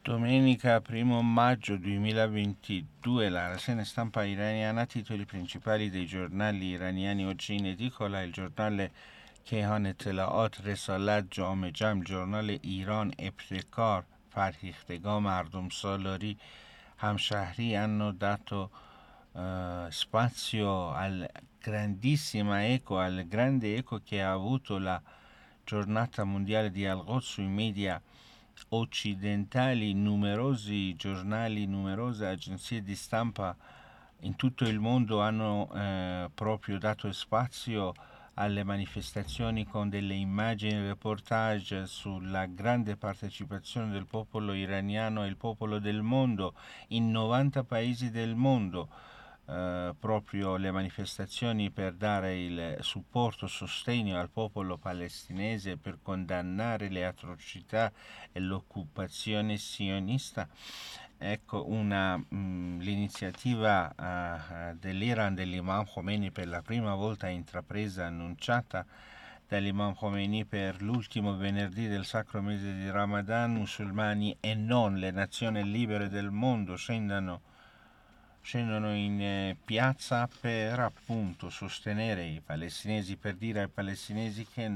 Domenica 1 maggio 2022 la rassegna stampa iraniana, titoli principali dei giornali iraniani oggi in edicola: il giornale کیهان اطلاعات، رسالت، جامعه جمع، جورنال ایران، ابتکار، فرهیختگاه، مردم سالاری، همشهری hanno dato spazio al grandissima eco, al grande eco che ha avuto la giornata mondiale di Al-Quds sui media occidentali. Numerosi giornali, numerose agenzie di stampa in tutto il mondo hanno proprio dato spazio alle manifestazioni con delle immagini e reportage sulla grande partecipazione del popolo iraniano e il popolo del mondo in 90 paesi del mondo. Proprio le manifestazioni per dare il supporto, sostegno al popolo palestinese, per condannare le atrocità e l'occupazione sionista. Ecco l'iniziativa dell'Iran dell'Imam Khomeini, per la prima volta intrapresa, annunciata dall'Imam Khomeini per l'ultimo venerdì del sacro mese di Ramadan. Musulmani e non, le nazioni libere del mondo scendono in piazza per appunto sostenere i palestinesi, per dire ai palestinesi che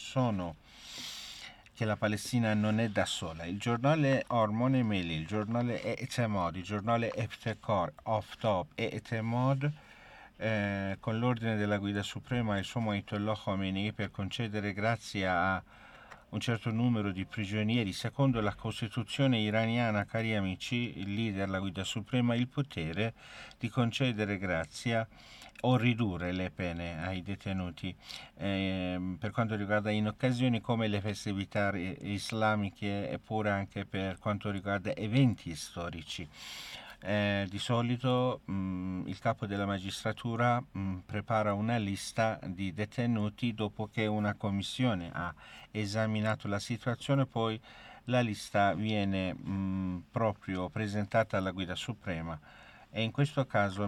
la Palestina non è da sola. Il giornale Ormon Emeli, il giornale Etemod, il giornale Eftekar, Oftab e Etemod, con l'ordine della Guida Suprema il suo Ayatollah Khomeini per concedere grazie a un certo numero di prigionieri, secondo la Costituzione iraniana, cari amici, il leader, la Guida Suprema, il potere di concedere grazia o ridurre le pene ai detenuti per quanto riguarda in occasioni come le festività islamiche, eppure anche per quanto riguarda eventi storici. Di solito il capo della magistratura prepara una lista di detenuti dopo che una commissione ha esaminato la situazione, poi la lista viene proprio presentata alla Guida Suprema, e in questo caso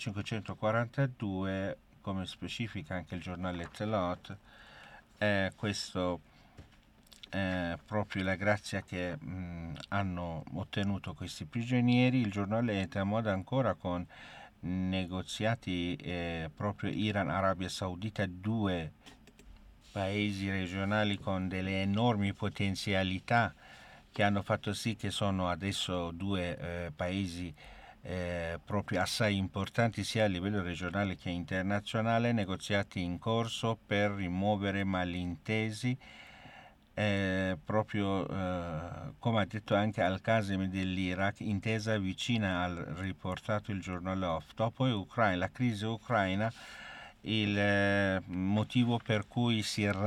1542, come specifica anche il giornale Telot, questo proprio la grazia che hanno ottenuto questi prigionieri. Il giornale Etemod ancora con negoziati proprio Iran, Arabia Saudita, due paesi regionali con delle enormi potenzialità che hanno fatto sì che sono adesso due paesi proprio assai importanti sia a livello regionale che internazionale, negoziati in corso per rimuovere malintesi, proprio come ha detto anche Al-Qasem dell'Iraq, intesa vicina al riportato il giornale Oftop. Poi la crisi ucraina, il motivo per cui si è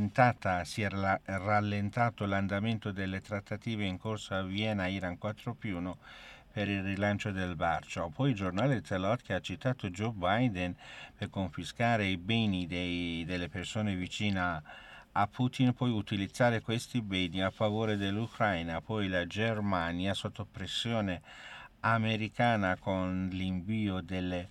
rallentato l'andamento delle trattative in corso a Vienna, Iran 4+1, per il rilancio del Barciao. Poi il giornale Telot, che ha citato Joe Biden per confiscare i beni delle persone vicine a Putin, poi utilizzare questi beni a favore dell'Ucraina. Poi la Germania, sotto pressione americana con l'invio delle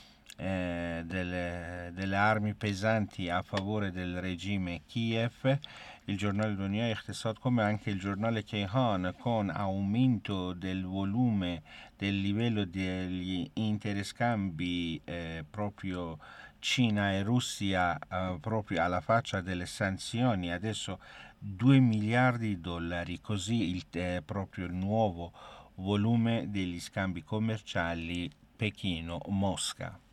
armi pesanti a favore del regime Kiev. Il giornale Dunia Iqtisad, come anche il giornale Kayhan, con aumento del volume del livello degli interscambi proprio Cina e Russia, proprio alla faccia delle sanzioni, adesso 2 miliardi di dollari, così proprio il nuovo volume degli scambi commerciali Pechino-Mosca.